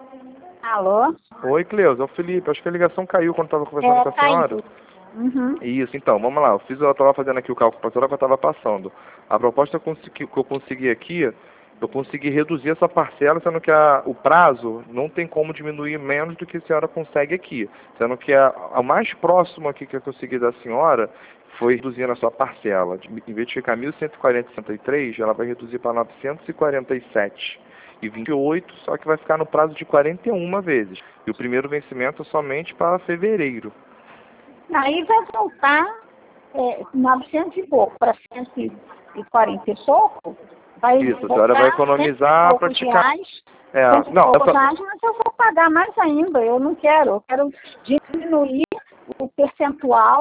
Alô? Oi, Cleusa, é o Felipe. Acho que a ligação caiu quando estava conversando com a senhora. Uhum. Isso, então, vamos lá. Eu estava fazendo aqui o cálculo para a senhora que eu estava passando. A proposta que eu consegui aqui, eu consegui reduzir essa parcela, sendo que o prazo não tem como diminuir menos do que a senhora consegue aqui. Sendo que a mais próximo aqui que eu consegui da senhora foi reduzindo a sua parcela. Em vez de ficar 1.140,63, ela vai reduzir para 947,28, só que vai ficar no prazo de 41 vezes. E o primeiro vencimento é somente para fevereiro. Aí vai voltar 900 e pouco para 140 e pouco. Vai Isso, a voltar senhora vai economizar praticamente. Reais, Não, reais, mas eu vou pagar mais ainda. Eu não quero. Eu quero diminuir o percentual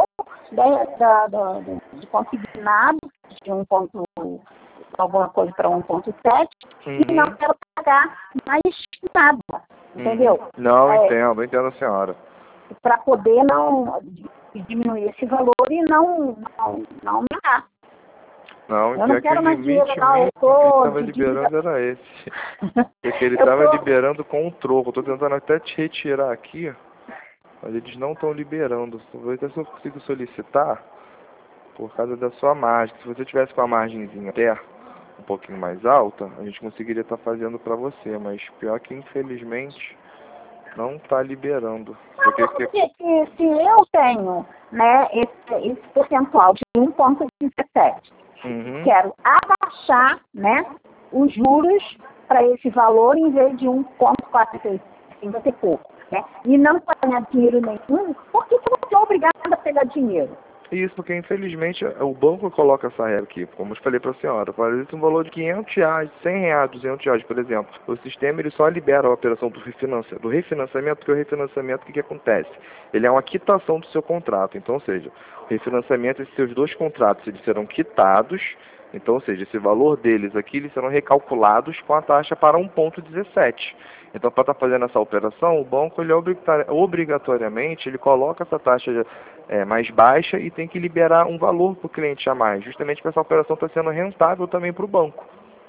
de consignado de 1 ponto, alguma coisa para 1,7 e não quero pagar mais nada. Entendeu? Não, entendo a senhora. Para poder não diminuir esse valor e não aumentar. Não, eu não quero mais dinheiro, não. Eu que ele estou estava liberando era esse. Porque ele estava liberando com o troco. Estou tentando até te retirar aqui, mas eles não estão liberando. Vou ver se eu consigo solicitar por causa da sua margem. Se você tivesse com a margenzinha até um pouquinho mais alta, a gente conseguiria estar fazendo para você. Mas pior que, infelizmente, não está liberando. Porque se eu tenho, né, esse percentual de 1,17, quero abaixar, né, os juros para esse valor em vez de 1,45 e pouco, né, e não ganhar dinheiro nenhum, por que eu sou obrigada a pegar dinheiro? Isso, porque infelizmente o banco coloca essa regra aqui, como eu falei para a senhora. Existe um valor de R$500, R$100, R$200, por exemplo. O sistema ele só libera a operação do refinanciamento, porque o refinanciamento, o que acontece? Ele é uma quitação do seu contrato. Então, ou seja, o refinanciamento, esses seus dois contratos, eles serão quitados. Então, ou seja, esse valor deles aqui, eles serão recalculados com a taxa para 1,17. Então, para estar fazendo essa operação, o banco, ele obrigatoriamente, ele coloca essa taxa mais baixa e tem que liberar um valor para o cliente a mais, justamente porque essa operação está sendo rentável também para o banco.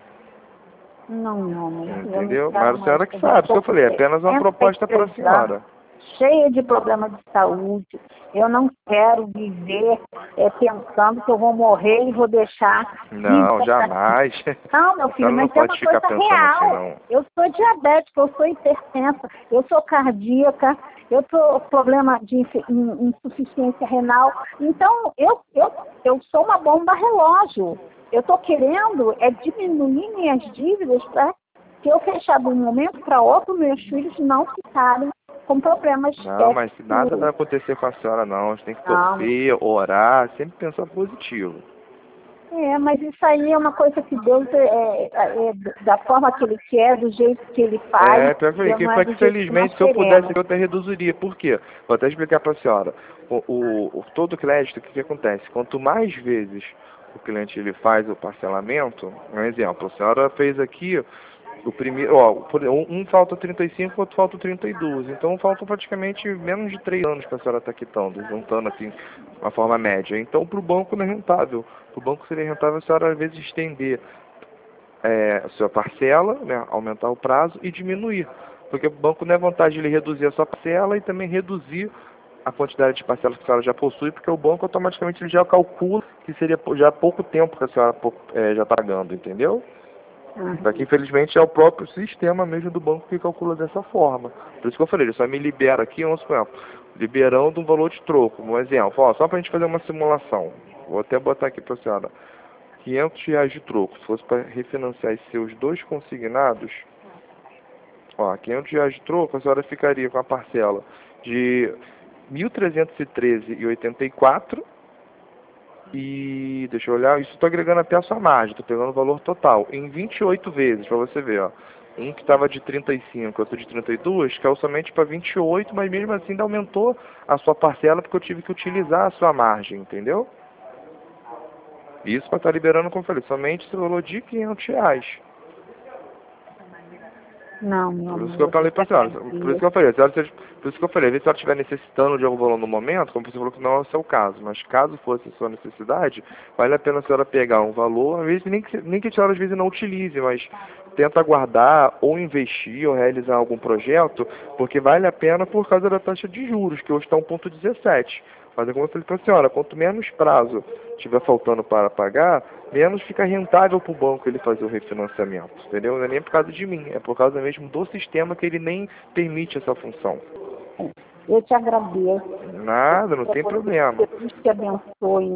Não. Entendeu? Mas a senhora que sabe, isso que eu falei, é apenas uma proposta para a senhora. Cheia de problemas de saúde. Eu não quero viver pensando que eu vou morrer e vou deixar... Não, jamais. Não, meu filho, mas é uma coisa real. Assim, eu sou diabética, eu sou hipertensa, eu sou cardíaca, eu sou problema de insuficiência renal. Então, eu sou uma bomba relógio. Eu estou querendo diminuir minhas dívidas para que eu fechar de um momento para outro, meus filhos não ficarem com problemas. Não, mas nada vai acontecer com a senhora, não. A gente tem que torcer, orar, sempre pensar positivo. Mas isso aí é uma coisa que Deus da forma que Ele quer, do jeito que Ele faz. Porque infelizmente, se eu pudesse, eu até reduziria. Por quê? Vou até explicar para a senhora. Todo crédito, o que acontece? Quanto mais vezes o cliente ele faz o parcelamento, um exemplo, a senhora fez aqui o primeiro, um falta 35, outro falta 32. Então faltam praticamente menos de 3 anos para a senhora estar quitando, juntando assim, uma forma média. Então para o banco não é rentável. Para o banco seria rentável a senhora às vezes estender a sua parcela, né, aumentar o prazo e diminuir. Porque o banco não é vantagem ele reduzir a sua parcela e também reduzir a quantidade de parcelas que a senhora já possui, porque o banco automaticamente ele já calcula que seria já pouco tempo que a senhora já está pagando, entendeu? Só que infelizmente é o próprio sistema mesmo do banco que calcula dessa forma. Por isso que eu falei, ele só me libera aqui, vamos supor, liberando um valor de troco. Um exemplo, só para a gente fazer uma simulação. Vou até botar aqui para a senhora. R$500 de troco. Se fosse para refinanciar esses seus dois consignados, R$500 de troco, a senhora ficaria com a parcela de R$1.313,84. E deixa eu olhar, isso estou agregando até a sua margem, estou pegando o valor total em 28 vezes, para você ver, um que estava de 35, outro de 32, caiu somente para 28, mas mesmo assim ainda aumentou a sua parcela porque eu tive que utilizar a sua margem, entendeu? Isso para estar liberando, como eu falei, somente esse valor de R$500. Não, meu Por amor. isso que eu falei pra senhora, por isso que eu falei, por isso que eu falei, às vezes se a senhora estiver necessitando de algum valor no momento, como você falou que não é o seu caso, mas caso fosse a sua necessidade, vale a pena a senhora pegar um valor, às vezes nem que a senhora às vezes não utilize, mas tenta guardar ou investir ou realizar algum projeto, porque vale a pena por causa da taxa de juros, que hoje está 1,17. Mas é como eu falei para a senhora, quanto menos prazo estiver faltando para pagar, menos fica rentável para o banco ele fazer o refinanciamento, entendeu? Não é nem por causa de mim, é por causa mesmo do sistema que ele nem permite essa função. Eu te agradeço. Nada, não tem problema. Deus te abençoe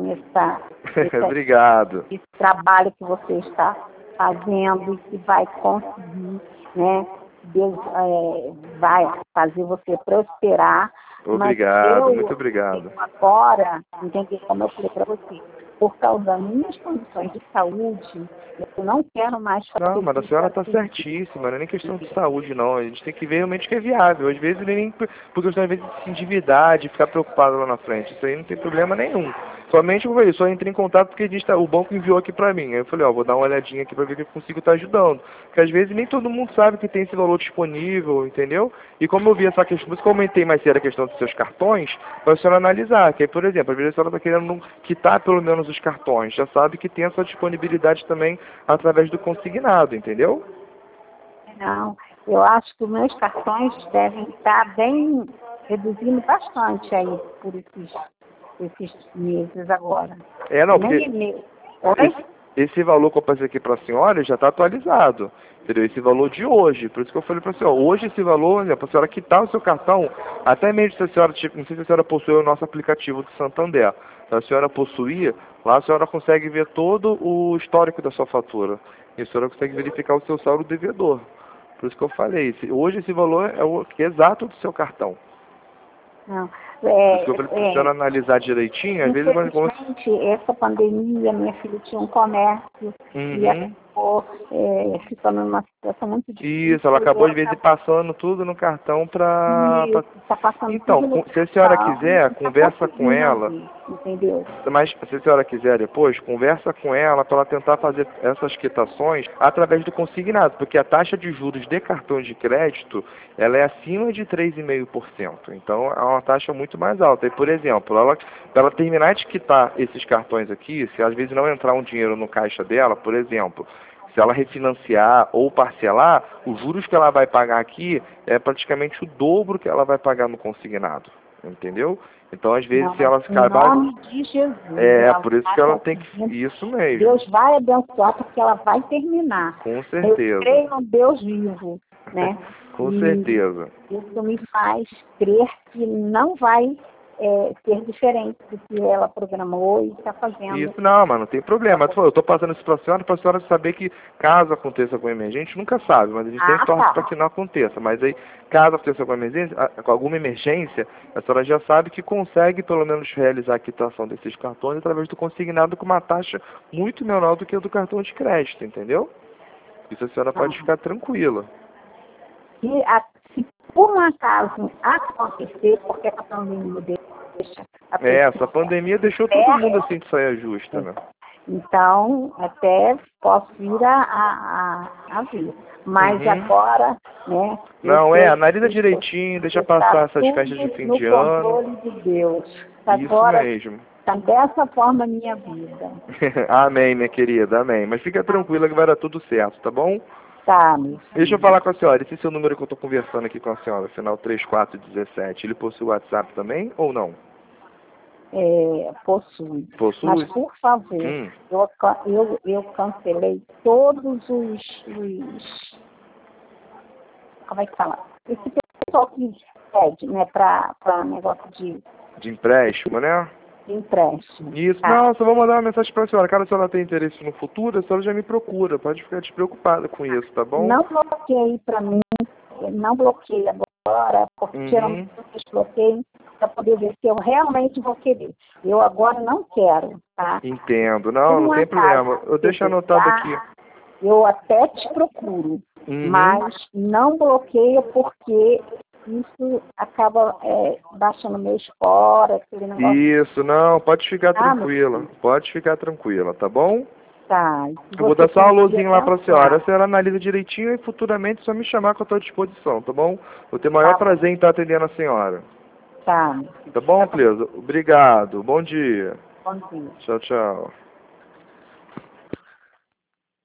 Obrigado. esse trabalho que você está fazendo e que vai conseguir, né? Deus vai fazer você prosperar. Obrigado, muito obrigado. Agora, entendeu? Como eu falei para você, por causa das minhas condições de saúde, eu não quero mais fazer. Não, mas a senhora está certíssima, não é nem questão de saúde, não. A gente tem que ver realmente que é viável. Às vezes nem por questão, às vezes, de se endividar, de ficar preocupado lá na frente. Isso aí não tem problema nenhum. Somente eu falei, só entrei em contato porque o banco enviou aqui para mim. Aí eu falei, ó, vou dar uma olhadinha aqui para ver que eu consigo estar ajudando. Porque às vezes nem todo mundo sabe que tem esse valor disponível, entendeu? E como eu vi essa questão, por isso que eu comentei mais cedo a questão dos seus cartões, para a senhora analisar. Que aí, por exemplo, às vezes a senhora está querendo quitar pelo menos os cartões, já sabe que tem essa disponibilidade também através do consignado, entendeu? Não, eu acho que os meus cartões devem estar bem reduzindo bastante aí por esses meses agora. Não, porque esse valor que eu passei aqui para a senhora já está atualizado, entendeu? Esse valor de hoje, por isso que eu falei para a senhora, hoje esse valor, para a senhora quitar o seu cartão, até mesmo se a senhora, não sei se a senhora possui o nosso aplicativo do Santander, se a senhora possuir, lá a senhora consegue ver todo o histórico da sua fatura, e a senhora consegue verificar o seu saldo devedor. Por isso que eu falei, hoje esse valor é o exato do seu cartão. Não. Por isso que eu falei para a senhora analisar direitinho, às vezes... Infelizmente, essa pandemia, minha filha tinha um comércio e acabou ficando numa situação muito difícil. Isso, ela acabou às vezes passando tudo no cartão para... Tá passando então, tudo se a senhora quiser, conversa com ela. Entendeu? Mas se a senhora quiser depois, conversa com ela para ela tentar fazer essas quitações através do consignado, porque a taxa de juros de cartões de crédito, ela é acima de 3,5%. Então, é uma taxa muito mais alta. E, por exemplo, para ela terminar de quitar esses cartões aqui, se às vezes não entrar um dinheiro no caixa dela, por exemplo, se ela refinanciar ou parcelar, os juros que ela vai pagar aqui é praticamente o dobro que ela vai pagar no consignado. Entendeu? Então, às vezes, se ela acabar... Em nome de Jesus. Por isso que ela tem que... Isso mesmo. Deus vai abençoar porque ela vai terminar. Com certeza. Eu creio no Deus vivo, né? Com certeza. Isso me faz crer que não vai ser diferente do que ela programou e está fazendo. Isso não, mas não tem problema. Eu estou passando isso para a senhora saber que caso aconteça alguma emergência, a gente nunca sabe, mas a gente sempre torce para que não aconteça. Mas aí, caso aconteça alguma emergência, a senhora já sabe que consegue pelo menos realizar a quitação desses cartões através do consignado com uma taxa muito menor do que a do cartão de crédito, entendeu? Isso a senhora pode ficar tranquila. Se por um acaso acontecer, porque a pandemia deixa... Essa pandemia deixou todo mundo assim de saia justa, né? Então, até posso vir a vir. Mas agora, né? Não, analisa direitinho, deixa passar essas festas de fim de ano. No controle de Deus. Isso mesmo. Está dessa forma a minha vida. Amém, minha querida, amém. Mas fica tranquila que vai dar tudo certo, tá bom? Tá, meu filho. Deixa eu falar com a senhora, esse seu número que eu estou conversando aqui com a senhora, final 3417, ele possui WhatsApp também ou não? Possui. Possui? Mas, por favor, eu cancelei todos os... Como é que fala? Esse pessoal que pede, né, para negócio de empréstimo, né? De empréstimo. Isso, não, só vou mandar uma mensagem para a senhora. Caso a senhora tenha interesse no futuro, a senhora já me procura. Pode ficar despreocupada com isso, tá bom? Não bloqueie para mim, não bloqueie agora, porque geralmente vocês bloqueiam para poder ver se eu realmente vou querer. Eu agora não quero, tá? Entendo, não tem problema. Eu deixo anotado aqui. Eu até te procuro, mas não bloqueia porque isso acaba baixando meu score, aquele negócio. Isso, não, pode ficar tranquila. Pode ficar tranquila, tá bom? Tá. Eu vou dar só uma luzinha lá para a senhora. A senhora analisa direitinho e futuramente só me chamar que eu estou à disposição, tá bom? Vou ter o maior prazer em estar atendendo a senhora. Tá. Tá bom, Cleusa? Obrigado. Bom dia. Bom dia. Tchau, tchau.